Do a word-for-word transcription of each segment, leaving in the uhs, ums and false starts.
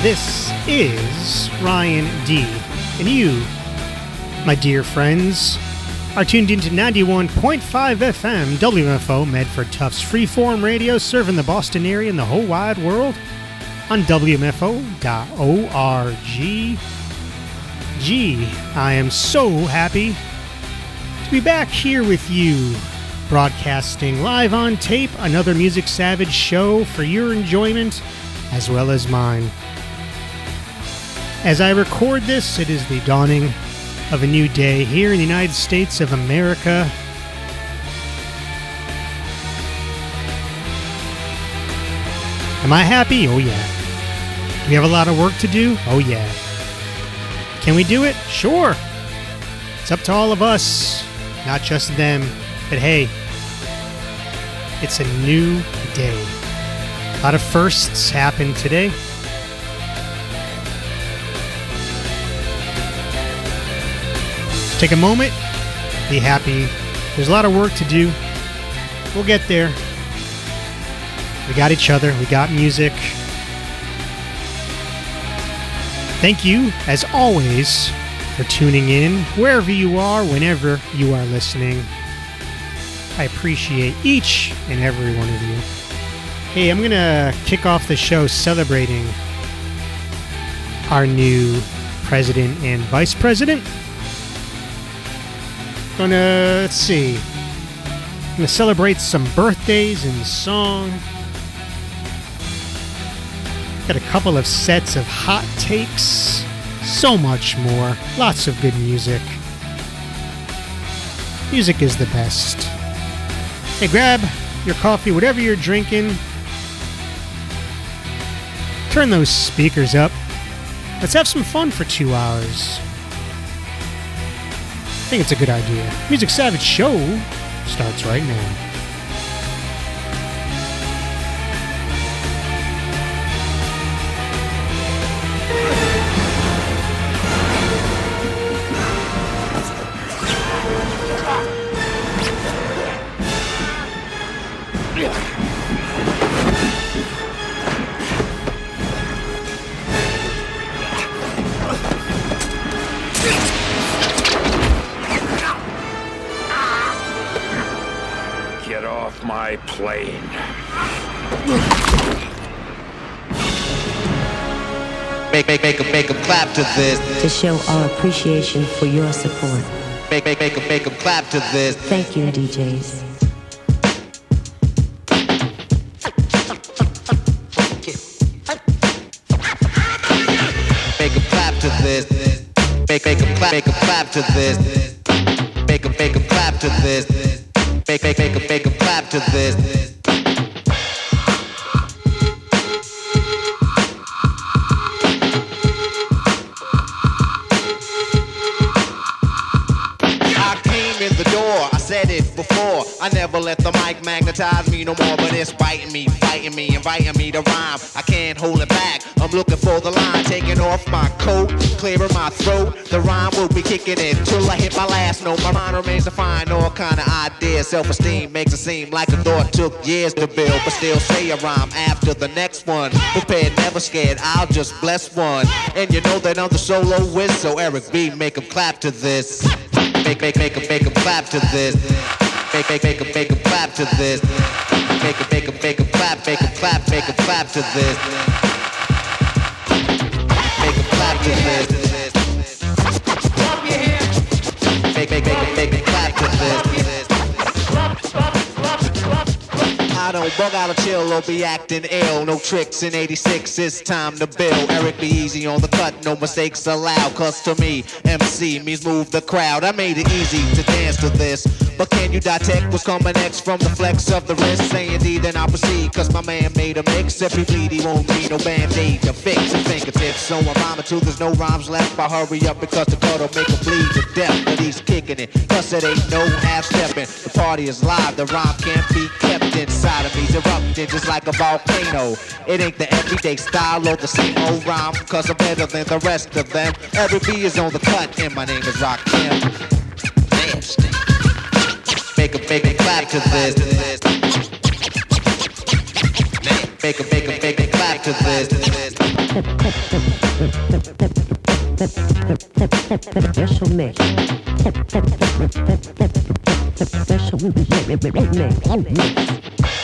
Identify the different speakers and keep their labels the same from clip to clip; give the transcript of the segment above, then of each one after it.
Speaker 1: This is Ryan D. And you, my dear friends, are tuned into ninety-one point five F M W M F O Medford Tufts Freeform Radio, serving the Boston area and the whole wide world on W M F O dot org. Gee, I am so happy to be back here with you, broadcasting live on tape, another Music Savage show for your enjoyment as well as mine. As I record this, it is the dawning of a new day here in the United States of America. Am I happy? Oh yeah. Do we have a lot of work to do? Oh yeah. Can we do it? Sure. It's up to all of us, not just them. But hey, it's a new day. A lot of firsts happened today. Just take a moment, be happy. There's a lot of work to do. We'll get there. We got each other. We got music. Thank you, as always, for tuning in, wherever you are, whenever you are listening. I appreciate each and every one of you. Hey, I'm going to kick off the show celebrating our new president and vice president. Gonna, let's see, gonna celebrate some birthdays and song. Got a couple of sets of hot takes, so much more, lots of good music. Music is the best. Hey, grab your coffee, whatever you're drinking. Turn those speakers up. Let's have some fun for two hours. I think it's a good idea. Music Savage Show starts right now.
Speaker 2: Plane.
Speaker 3: Make, make, make, make them clap to this.
Speaker 4: To show our appreciation for your support.
Speaker 3: Make, make, make them, make them clap to this.
Speaker 4: Thank you, D Js.
Speaker 3: Make them clap to this. Make, make them clap, make them clap to this. Make them, make them clap to this. Make, make, make them, make them clap to this. Before, I never let the mic magnetize me no more, but it's biting me, fighting me, inviting me to rhyme. I can't hold it back, I'm looking for the line, taking off my coat, clearing my throat. The rhyme will be kicking in till I hit my last note. My mind remains to find all kind of ideas. Self-esteem makes it seem like a thought took years to build, but still say a rhyme after the next one. Prepared, never scared, I'll just bless one. And you know that I'm the solo whiz, so Eric B, make him clap to this. Make, make, make him, make him clap to this. Make, make, make him, make him clap to this. Make him, make him, make him clap, make him clap, make him clap to this. Make him clap to this. Make, make, make him, make him clap to this. I don't bug out or chill or be acting ill. No tricks in eighty-six, it's time to build. Eric be easy on the cut, no mistakes allowed. Cause to me, M C means move the crowd. I made it easy to dance to this. But can you detect what's coming next from the flex of the wrist? Say indeed, then I'll proceed. Cause my man made a mix. If he bleed, he won't need no band-aid to fix his fingertips. So I'm rhyming too, there's no rhymes left. I hurry up because the cut'll make him bleed to death. But he's kicking it, cause it ain't no half-stepping. The party is live, the rhyme can't be kept inside of me. Erupting just like a volcano. It ain't the everyday style or the same old rhyme. Cause I'm better than the rest of them. Every B is on the cut and my name is Rakim. Nasty. Make a, make a clap to this. Make a, make a, make a clap to this.
Speaker 4: Special mix. Special mix.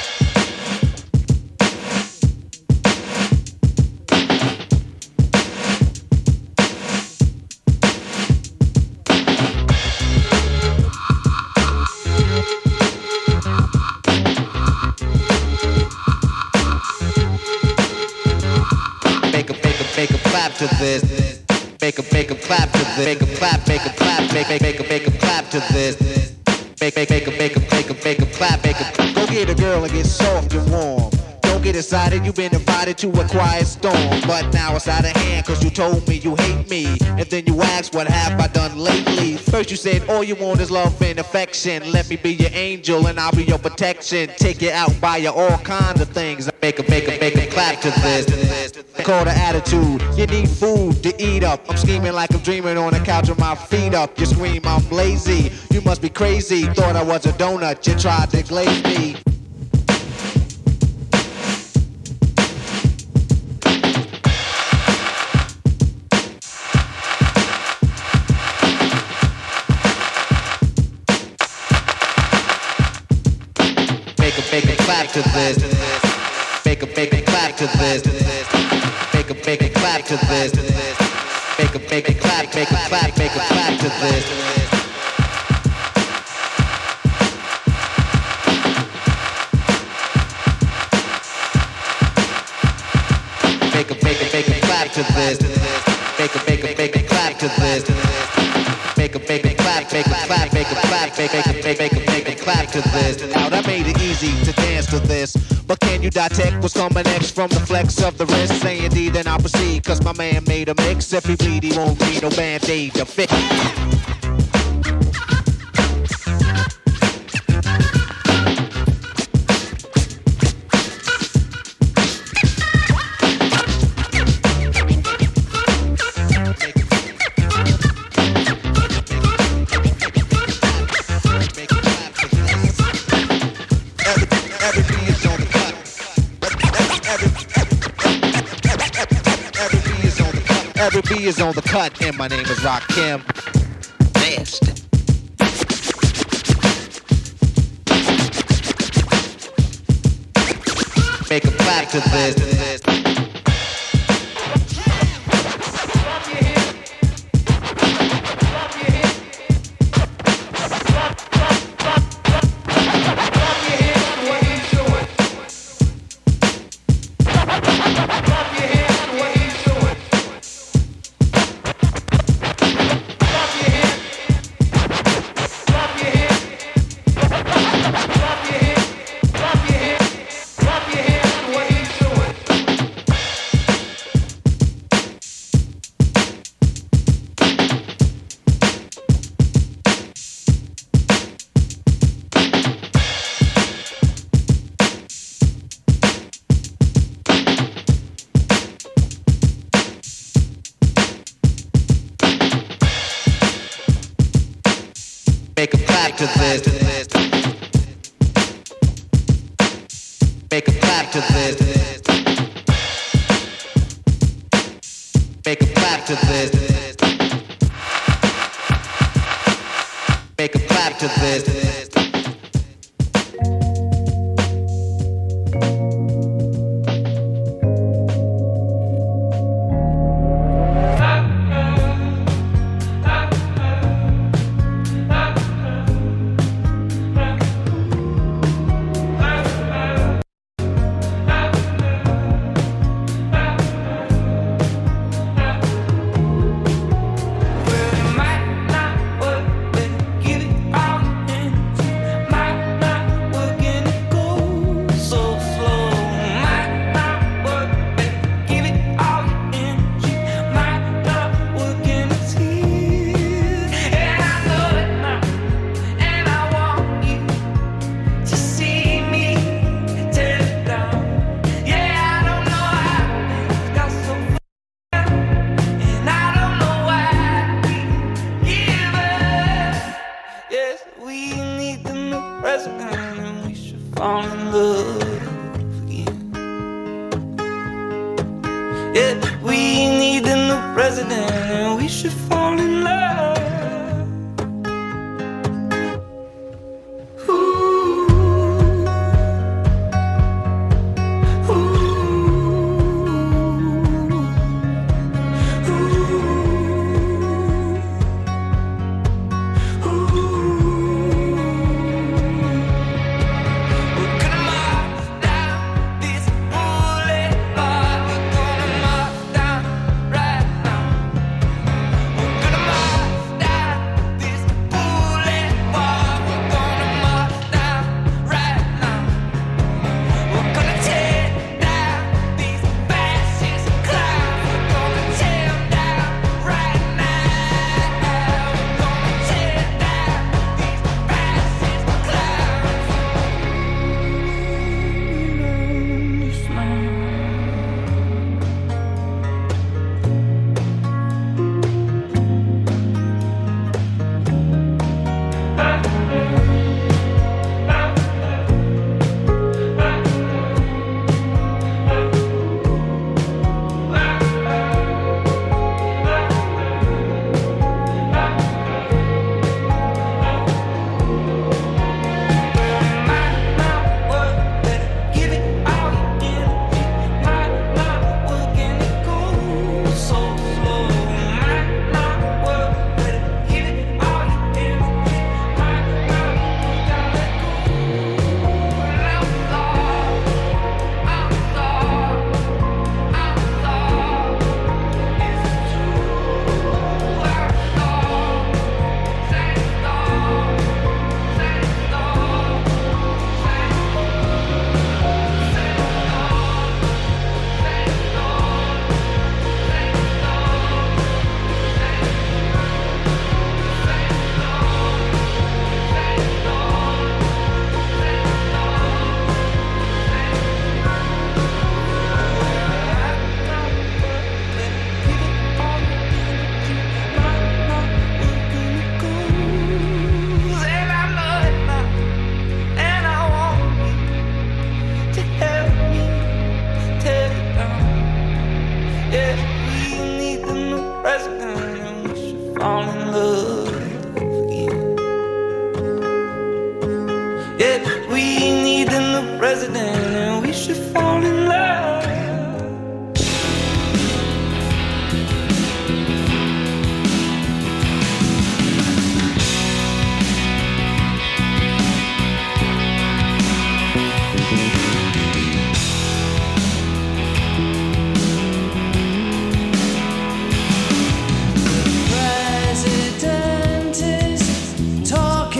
Speaker 3: To this, make a make a clap to this, make a clap, make a clap, make make make a make a clap to this, make make make a make a make a make a clap, make a. Go get a girl and get soft and warm. Don't get excited, you've been invited to a quiet storm, but now it's out of hand 'cause you told me you hate me, and then you asked what have I done lately. First you said all you want is love and affection. Let me be your angel and I'll be your protection. Take you out, buy you all kinds of things. Make a make a make a clap to this. Call the attitude. You need food to eat up. I'm scheming like I'm dreaming on the couch with my feet up. You scream I'm lazy. You must be crazy. Thought I was a donut. You tried to glaze me. Make a make a clap to this. Make a make a clap to this. Make a make a clap to this. Make a make a clap, make a clap, make a clap to this. Make a make a make a clap to this. Make a make a make a clap to this. Make a make a clap, make a clap, make a clap, make a make a make a make a clap to this. Now that made it easy to dance to this. But can you detect what's coming next from the flex of the wrist? Say indeed, then I'll proceed, 'cause my man made a mix. If he bleed, he won't need no band-aid to fix. Every B is on the cut, and my name is Rakim. Nasty. Make a clap to this. Make a clap to this. Make a clap to this. Make a clap to this. Make a clap to this.
Speaker 5: Yeah, we need a new president and we should fall in love.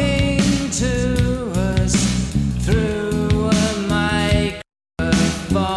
Speaker 6: Talking to us through a microphone.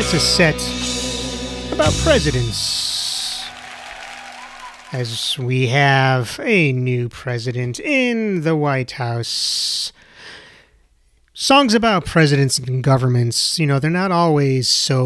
Speaker 1: It's a set about presidents, as we have a new president in the White House. Songs about presidents and governments, you know, they're not always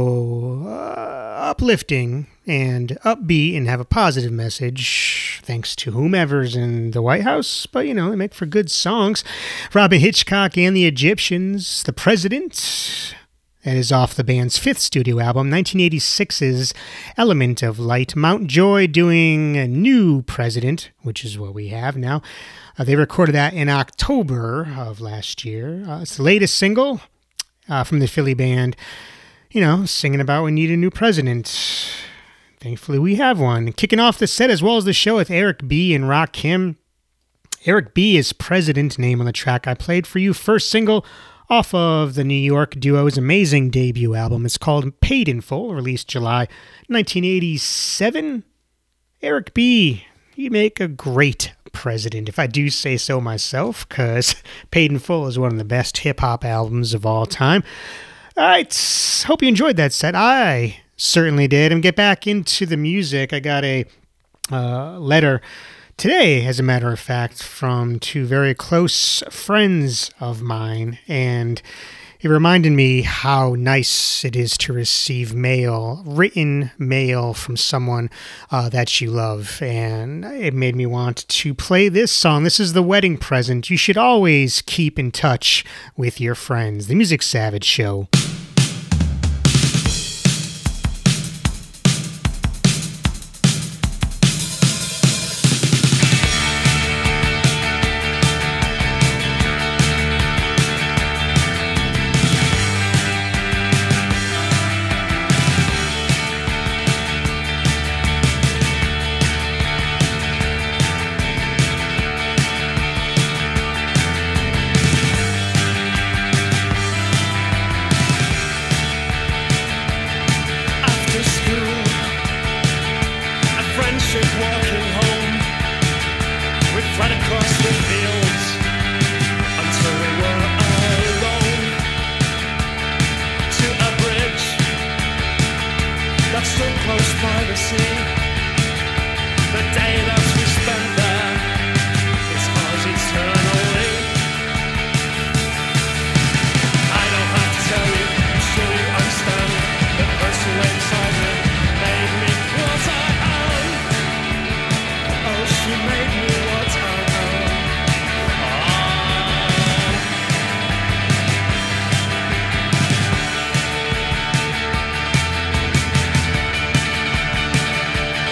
Speaker 1: so uh, uplifting and upbeat and have a positive message, thanks to whomever's in the White House, but, you know, they make for good songs. Robyn Hitchcock and the Egyptians, The President. That is off the band's fifth studio album, nineteen eighty-six's Element of Light. Mount Joy doing a New President, which is what we have now. Uh, they recorded that in October of last year. Uh, it's the latest single uh, from the Philly band, you know, singing about we need a new president. Thankfully, we have one. Kicking off the set as well as the show with Eric B. and Rakim. Eric B. is president name on the track I played for you. First single off of the New York duo's amazing debut album. It's called Paid in Full, released July nineteen eighty-seven. Eric B., you make a great president, if I do say so myself, because Paid in Full is one of the best hip-hop albums of all time. All right, hope you enjoyed that set. I certainly did. And get back into the music. I got a uh, letter today, as a matter of fact, from two very close friends of mine, and it reminded me how nice it is to receive mail, written mail from someone uh, that you love, and it made me want to play this song. This is the wedding present you should always keep in touch with your friends. The Music Savage Show.
Speaker 6: Oh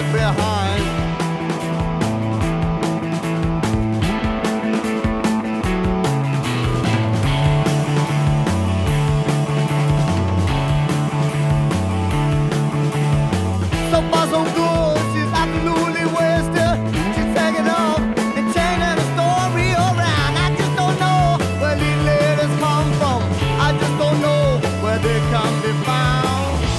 Speaker 6: left behind. So far so good, she's absolutely wasted. She's taking off and changing the story around. I just don't know where these ladies come from. I just don't know where they can be found.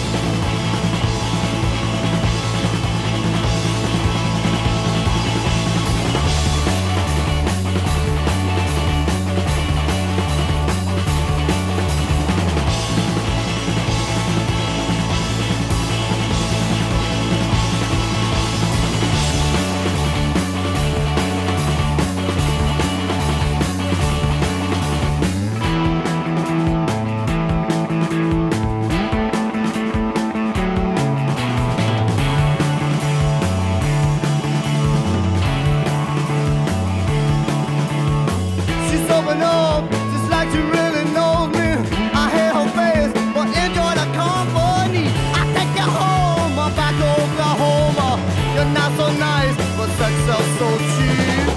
Speaker 6: She's open up, just like she really knows me. I hate her face, but enjoy the company. I take you home, uh, back to Oklahoma. You're not so nice, but sex sells so cheap.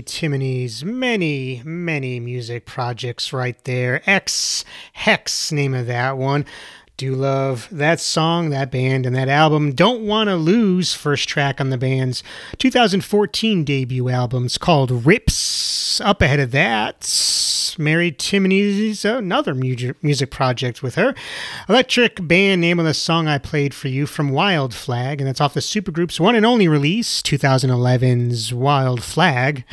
Speaker 1: Timoney's many, many music projects right there. X Hex, name of that one. Do love that song, that band, and that album. Don't Wanna Lose, first track on the band's two thousand fourteen debut album. It's called Rips. Up ahead of that, Mary Timoney's another music music project with her. Electric Band, name of the song I played for you, from Wild Flag, and that's off the Supergroup's one and only release, twenty eleven's Wild Flag.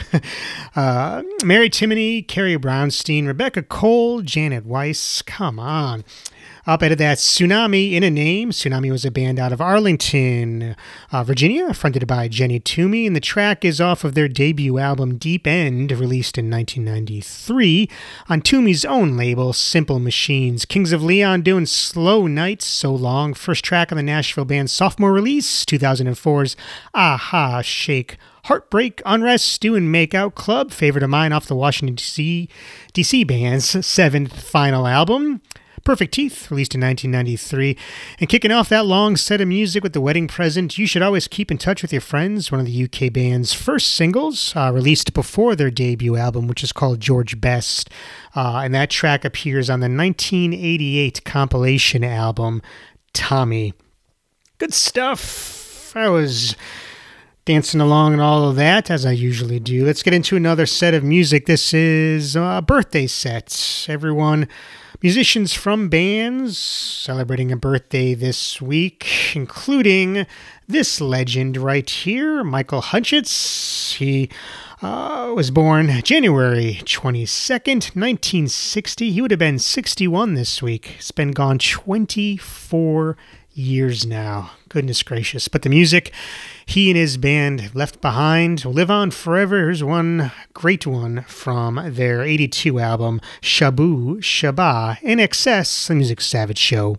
Speaker 1: uh, Mary Timoney, Carrie Brownstein, Rebecca Cole, Janet Weiss. Come on. Up ahead of that, Tsunami in a Name. Tsunami was a band out of Arlington, uh, Virginia, fronted by Jenny Toomey, and the track is off of their debut album, Deep End, released in nineteen ninety-three on Toomey's own label, Simple Machines. Kings of Leon doing Slow Nights, So Long, first track on the Nashville band's sophomore release, two thousand four's Aha Shake. Heartbreak, Unrest, Doing Makeout Club, favorite of mine off the Washington, D C, D C band's seventh final album. Perfect Teeth, released in nineteen ninety-three. And kicking off that long set of music with The Wedding Present, You Should Always Keep in Touch with Your Friends, one of the U K band's first singles, uh, released before their debut album, which is called George Best. Uh, and that track appears on the nineteen eighty-eight compilation album, Tommy. Good stuff. I was dancing along and all of that, as I usually do. Let's get into another set of music. This is a birthday set. Everyone... Musicians from bands celebrating a birthday this week, including this legend right here, Michael Hutchence. He uh, was born January twenty-second, nineteen sixty. He would have been sixty-one this week. He's been gone twenty-four years now. Goodness gracious. But the music he and his band left behind will live on forever. Here's one great one from their eighty-two album, Shabu Shaba, In Excess, the Music Savage Show.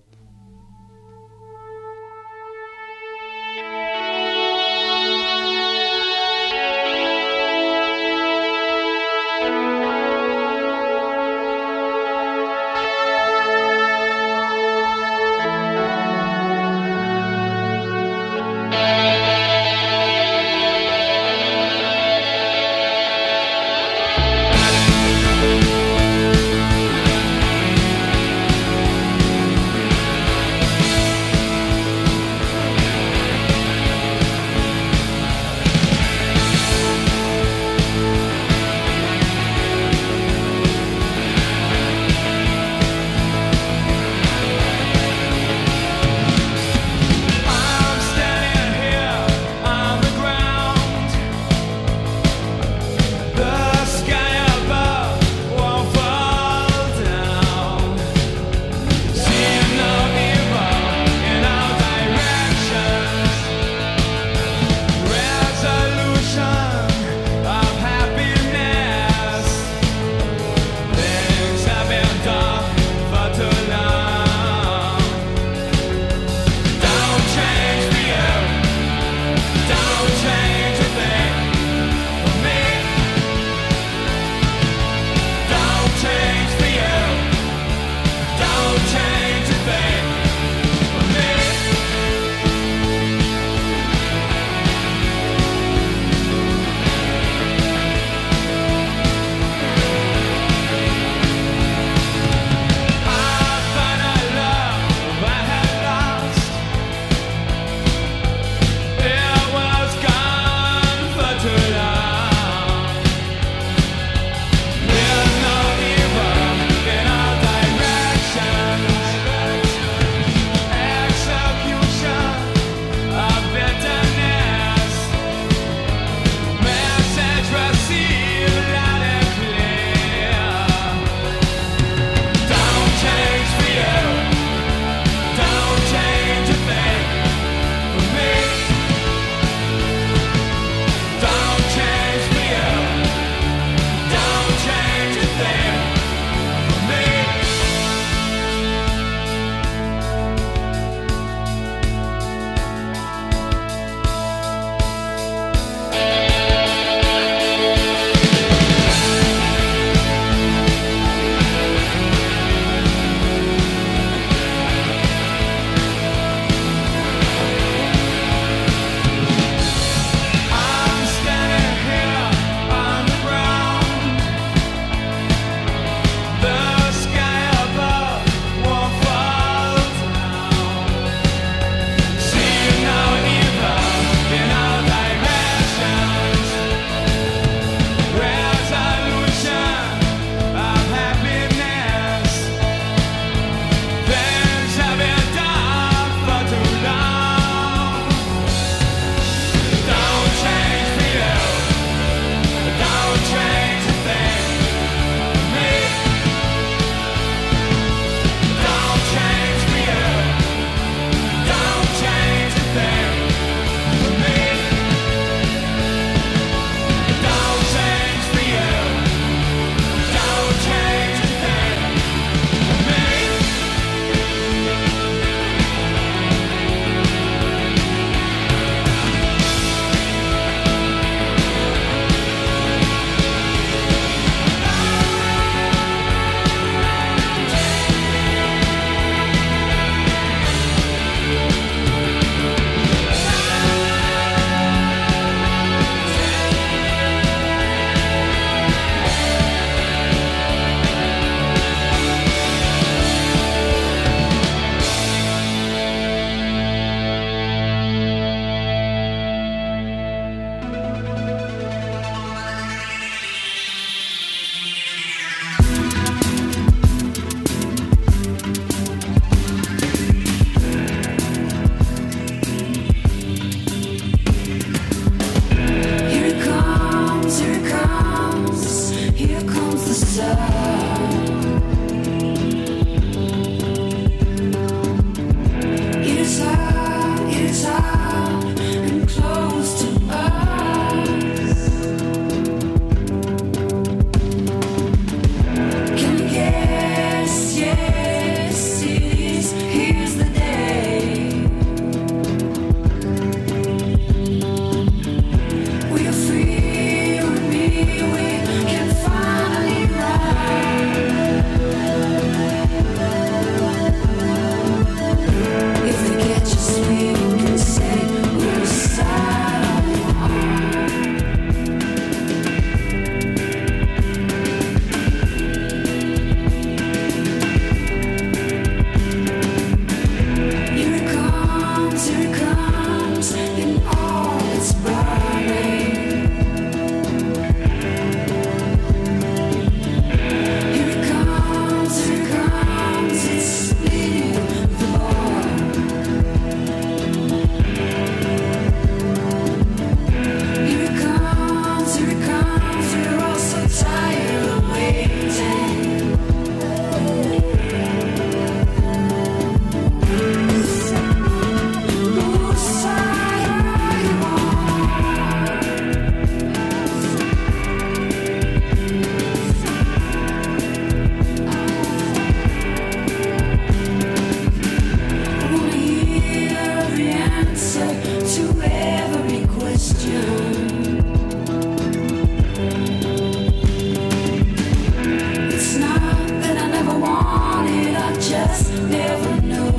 Speaker 5: us never knew.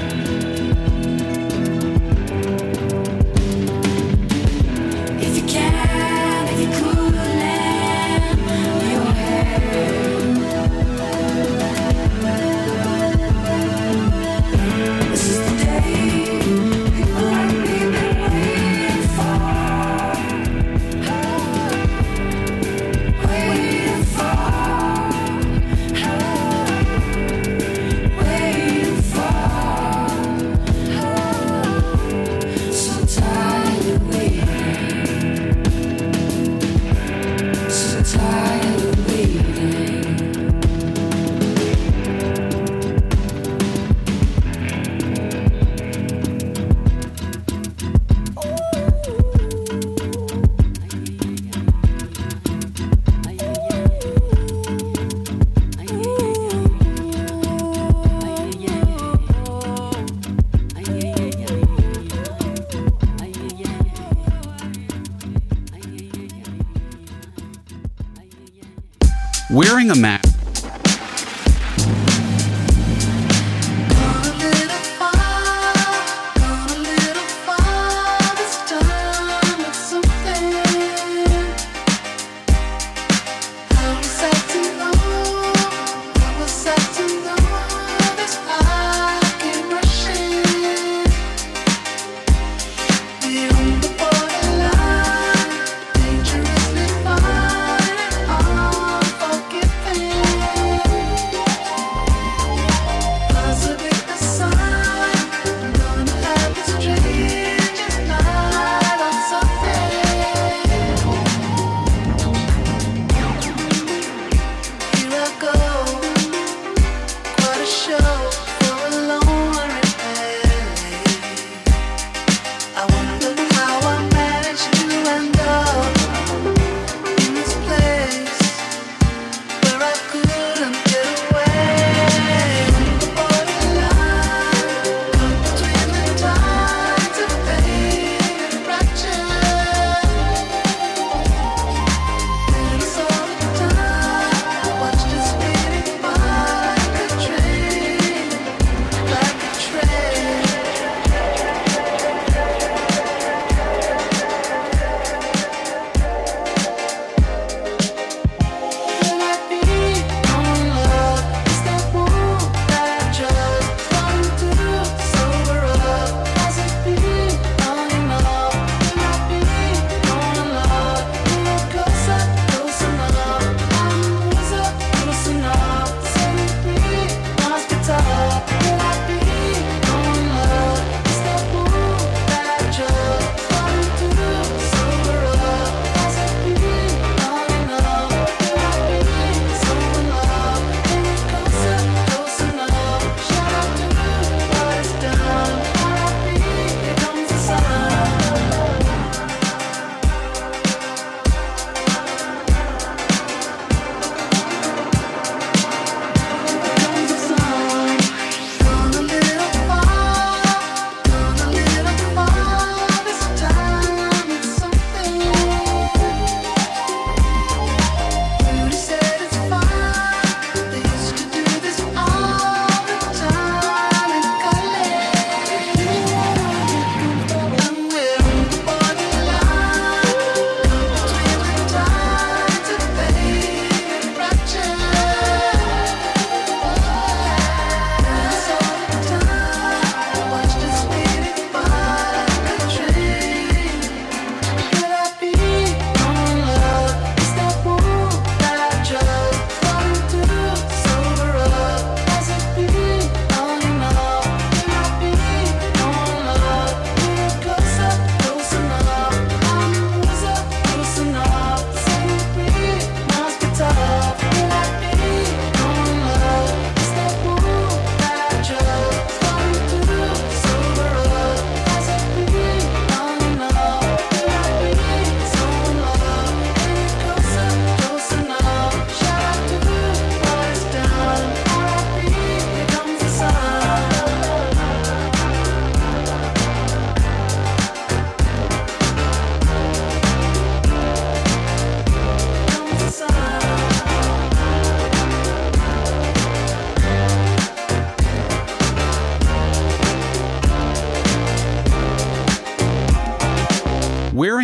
Speaker 5: If you can, if you could lend your hand, this is the day people like me been waiting for, waiting for, waiting for, so tired of waiting. So tired of waiting.
Speaker 7: Wearing a mask.
Speaker 5: Dangerously fine, unforgiving.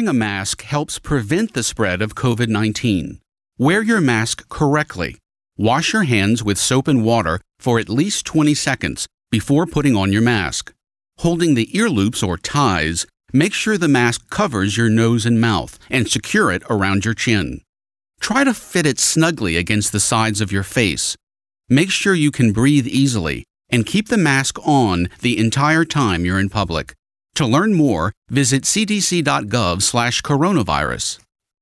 Speaker 7: Wearing a mask helps prevent the spread of COVID nineteen. Wear your mask correctly. Wash your hands with soap and water for at least twenty seconds before putting on your mask. Holding the ear loops or ties, make sure the mask covers your nose and mouth and secure it around your chin. Try to fit it snugly against the sides of your face. Make sure you can breathe easily and keep the mask on the entire time you're in public. To learn more, visit c d c dot gov slash coronavirus.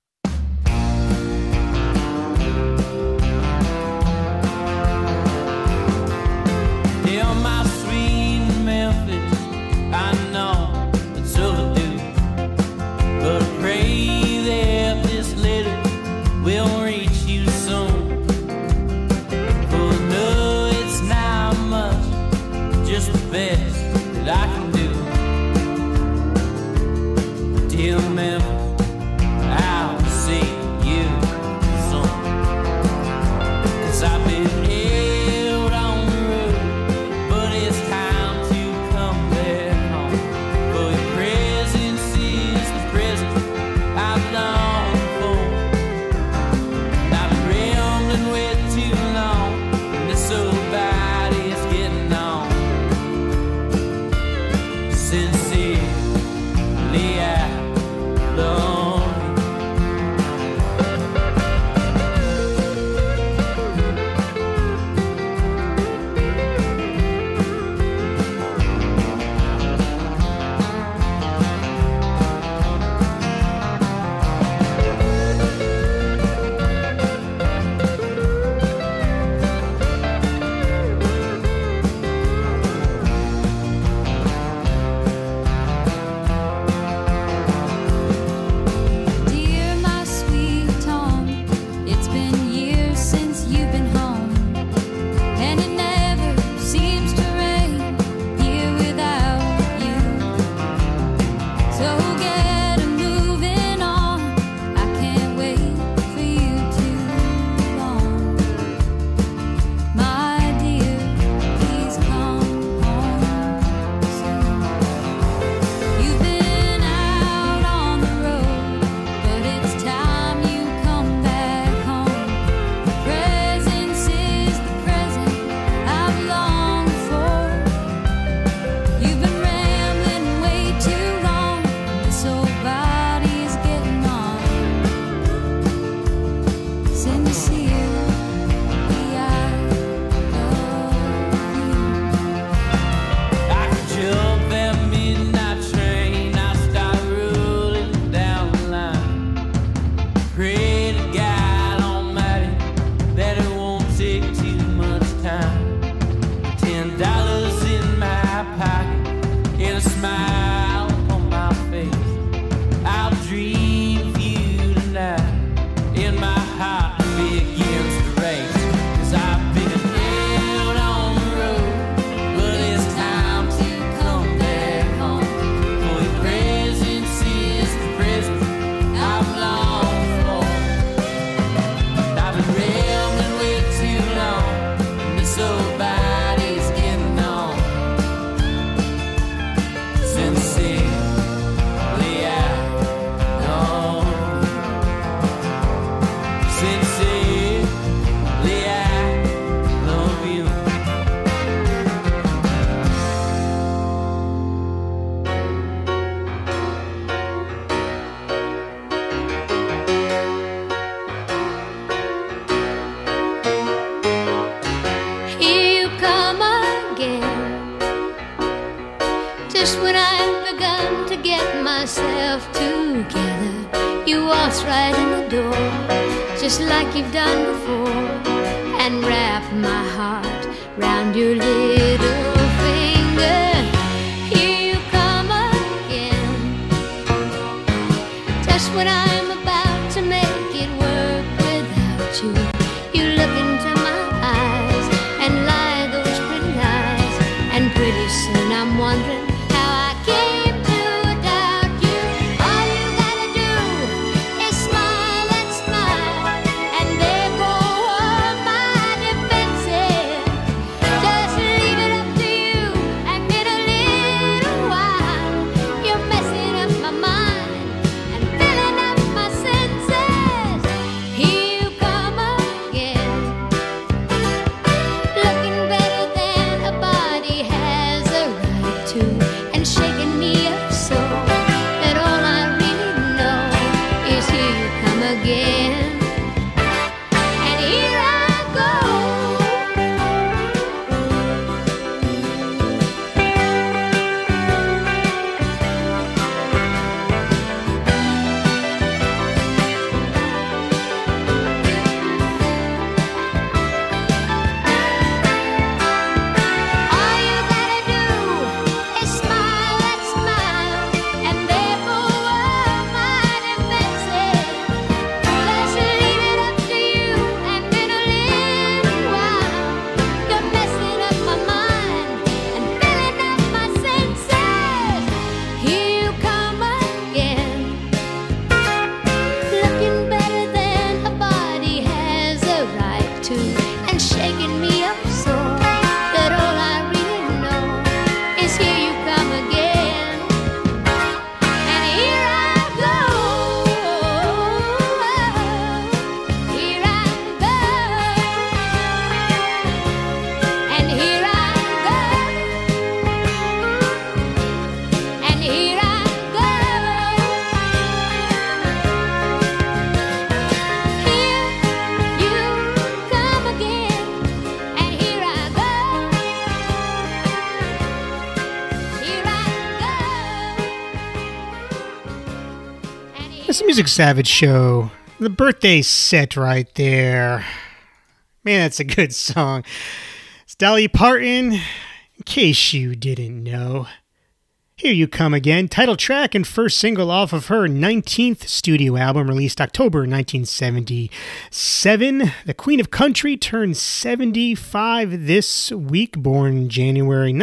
Speaker 8: Just when I've begun to get myself together, you waltz right in the door, just like you've done before, and wrap my heart round your little finger. Here you come again, just when I'm about to make it work without you. You look into my eyes and lie those pretty lies, and pretty soon I'm wondering leave
Speaker 1: It's the Music Savage Show. The birthday set right there. Man, that's a good song. It's Dolly Parton, in case you didn't know. Here You Come Again, title track and first single off of her nineteenth studio album, released October nineteen seventy-seven. The Queen of Country turned seventy-five this week, born January